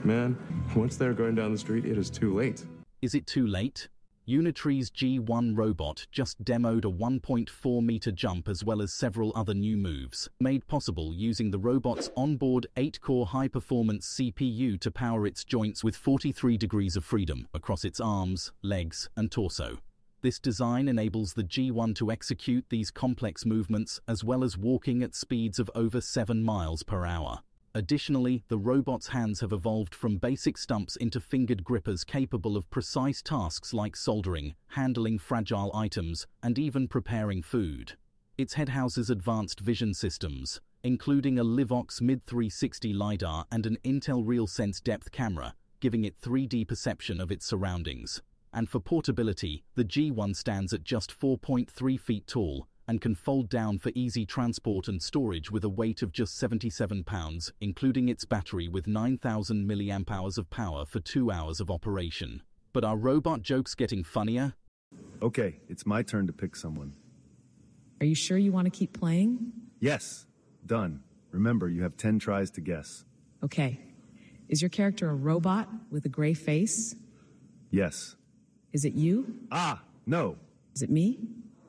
Man, once they're going down the street, it is too late. Is it too late? Unitree's G1 robot just demoed a 1.4-meter jump as well as several other new moves, made possible using the robot's onboard 8-core high-performance CPU to power its joints with 43 degrees of freedom across its arms, legs, and torso. This design enables the G1 to execute these complex movements as well as walking at speeds of over 7 miles per hour. Additionally, the robot's hands have evolved from basic stumps into fingered grippers capable of precise tasks like soldering, handling fragile items, and even preparing food. Its head houses advanced vision systems, including a Livox Mid360 LiDAR and an Intel RealSense depth camera, giving it 3D perception of its surroundings. And for portability, the G1 stands at just 4.3 feet tall, and can fold down for easy transport and storage with a weight of just 77 pounds, including its battery with 9,000 mAh of power for 2 hours of operation. But are robot jokes getting funnier? Okay, it's my turn to pick someone. Are you sure you want to keep playing? Yes, done. Remember, you have 10 tries to guess. Okay. Is your character a robot with a gray face? Yes. Is it you? Ah, no. Is it me?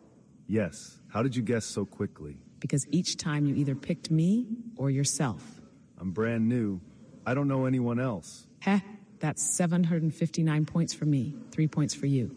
Yes. How did you guess so quickly? Because each time you either picked me or yourself. I'm brand new. I don't know anyone else. Heh, that's 759 points for me, 3 points for you.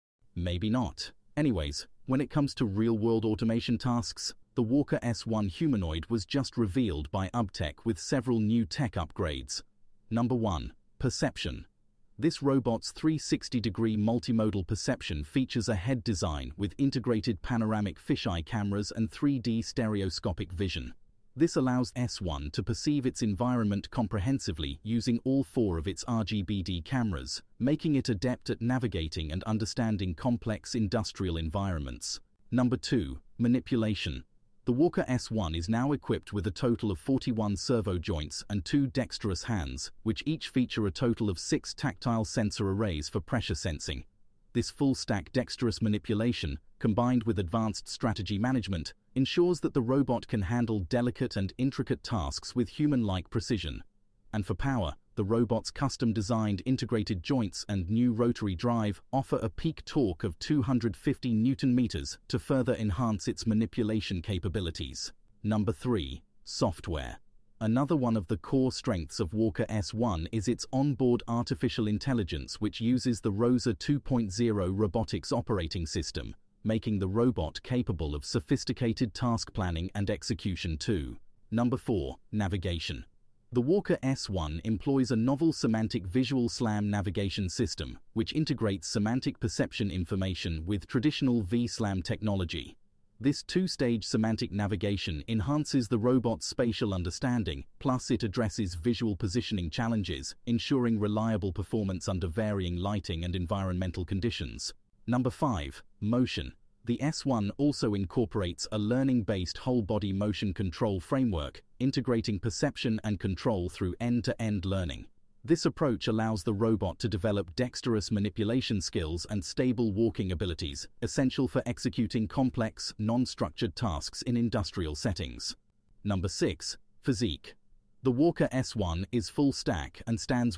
Maybe not. Anyways, when it comes to real-world automation tasks, the Walker S1 humanoid was just revealed by UBTech with several new tech upgrades. Number 1. Perception. This robot's 360-degree multimodal perception features a head design with integrated panoramic fisheye cameras and 3D stereoscopic vision. This allows S1 to perceive its environment comprehensively using all 4 of its RGBD cameras, making it adept at navigating and understanding complex industrial environments. Number 2. Manipulation. The Walker S1 is now equipped with a total of 41 servo joints and 2 dexterous hands, which each feature a total of 6 tactile sensor arrays for pressure sensing. This full-stack dexterous manipulation, combined with advanced strategy management, ensures that the robot can handle delicate and intricate tasks with human-like precision. And for power, the robot's custom-designed integrated joints and new rotary drive offer a peak torque of 250 Nm to further enhance its manipulation capabilities. Number 3. Software. Another one of the core strengths of Walker S1 is its onboard artificial intelligence, which uses the ROSA 2.0 robotics operating system, making the robot capable of sophisticated task planning and execution too. Number 4. Navigation. The Walker S1 employs a novel semantic visual SLAM navigation system, which integrates semantic perception information with traditional VSLAM technology. This 2-stage semantic navigation enhances the robot's spatial understanding, plus it addresses visual positioning challenges, ensuring reliable performance under varying lighting and environmental conditions. Number 5. Motion. The S1 also incorporates a learning-based whole-body motion control framework, integrating perception and control through end-to-end learning. This approach allows the robot to develop dexterous manipulation skills and stable walking abilities, essential for executing complex, non-structured tasks in industrial settings. Number 6. Physique. The Walker S1 is full stack and stands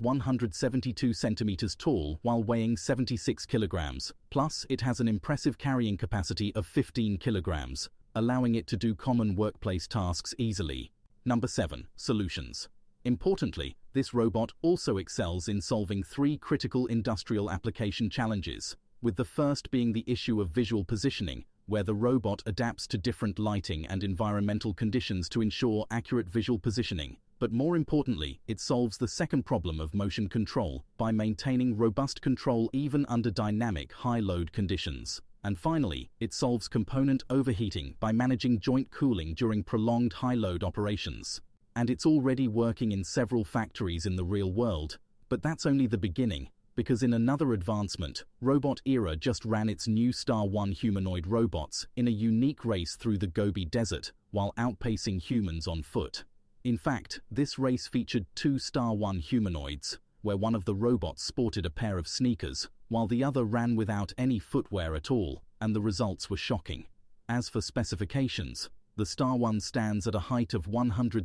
172 centimeters tall while weighing 76 kilograms, plus it has an impressive carrying capacity of 15 kilograms, allowing it to do common workplace tasks easily. Number 7. Solutions. Importantly, this robot also excels in solving 3 critical industrial application challenges, with the first being the issue of visual positioning, where the robot adapts to different lighting and environmental conditions to ensure accurate visual positioning. But more importantly, it solves the second problem of motion control by maintaining robust control even under dynamic high-load conditions. And finally, it solves component overheating by managing joint cooling during prolonged high-load operations. And it's already working in several factories in the real world. But that's only the beginning, because in another advancement, Robot Era just ran its new Star 1 humanoid robots in a unique race through the Gobi Desert, while outpacing humans on foot. In fact, this race featured 2 Star 1 humanoids, where one of the robots sported a pair of sneakers, while the other ran without any footwear at all, and the results were shocking. As for specifications, The Star One stands at a height of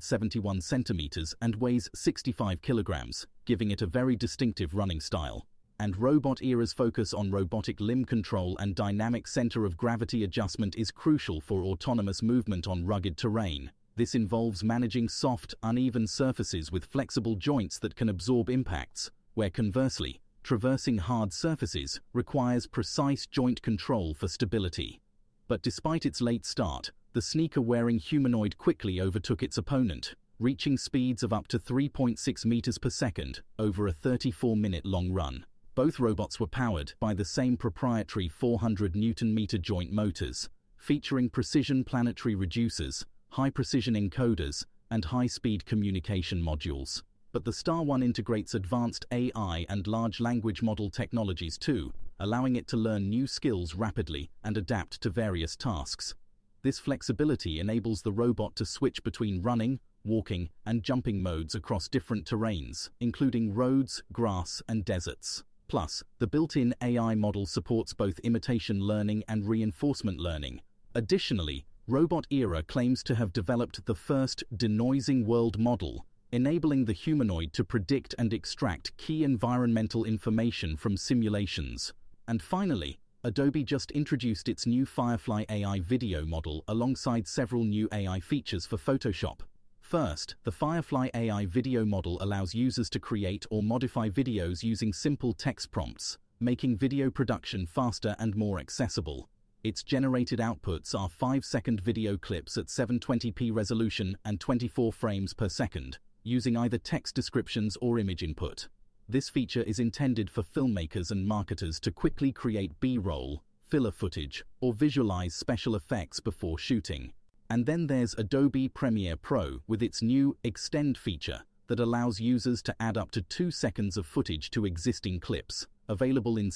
171 centimeters and weighs 65 kilograms, giving it a very distinctive running style. And Robot Era's focus on robotic limb control and dynamic center of gravity adjustment is crucial for autonomous movement on rugged terrain. This involves managing soft, uneven surfaces with flexible joints that can absorb impacts, where conversely, traversing hard surfaces requires precise joint control for stability. But despite its late start, the sneaker-wearing humanoid quickly overtook its opponent, reaching speeds of up to 3.6 meters per second over a 34-minute-long run. Both robots were powered by the same proprietary 400 Newton-meter joint motors, featuring precision planetary reducers, high-precision encoders, and high-speed communication modules. But the Star One integrates advanced AI and large language model technologies too, allowing it to learn new skills rapidly and adapt to various tasks. This flexibility enables the robot to switch between running, walking, and jumping modes across different terrains, including roads, grass, and deserts. Plus, the built-in AI model supports both imitation learning and reinforcement learning. Additionally, Robot Era claims to have developed the first denoising world model, enabling the humanoid to predict and extract key environmental information from simulations. And finally, Adobe just introduced its new Firefly AI video model alongside several new AI features for Photoshop. First, the Firefly AI video model allows users to create or modify videos using simple text prompts, making video production faster and more accessible. Its generated outputs are 5-second video clips at 720p resolution and 24 frames per second, using either text descriptions or image input. This feature is intended for filmmakers and marketers to quickly create B-roll, filler footage, or visualize special effects before shooting. And then there's Adobe Premiere Pro with its new Extend feature that allows users to add up to 2 seconds of footage to existing clips, available in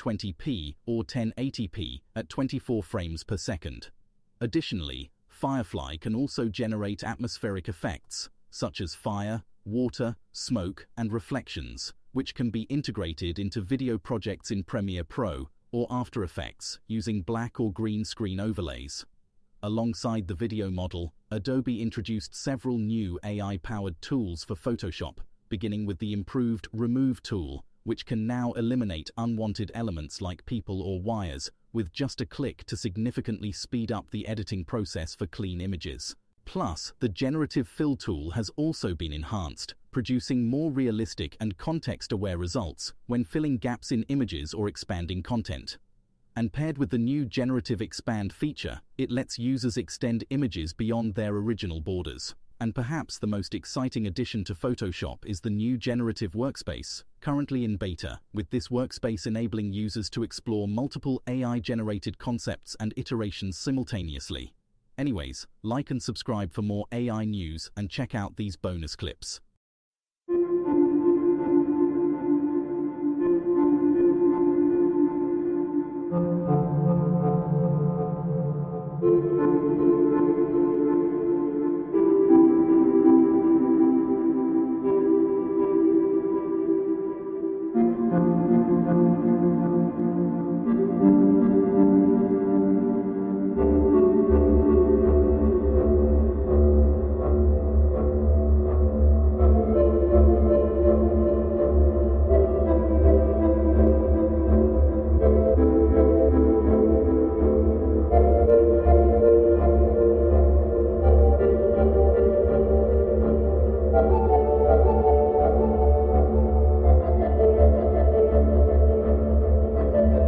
720p or 1080p at 24 frames per second. Additionally, Firefly can also generate atmospheric effects, such as fire, water, smoke, and reflections, which can be integrated into video projects in Premiere Pro or After Effects using black or green screen overlays. Alongside the video model, Adobe introduced several new AI-powered tools for Photoshop, beginning with the improved Remove tool, which can now eliminate unwanted elements like people or wires with just a click to significantly speed up the editing process for clean images. Plus, the Generative Fill tool has also been enhanced, producing more realistic and context-aware results when filling gaps in images or expanding content. And paired with the new Generative Expand feature, it lets users extend images beyond their original borders. And perhaps the most exciting addition to Photoshop is the new Generative Workspace, currently in beta, with this workspace enabling users to explore multiple AI-generated concepts and iterations simultaneously. Anyways, like and subscribe for more AI news and check out these bonus clips.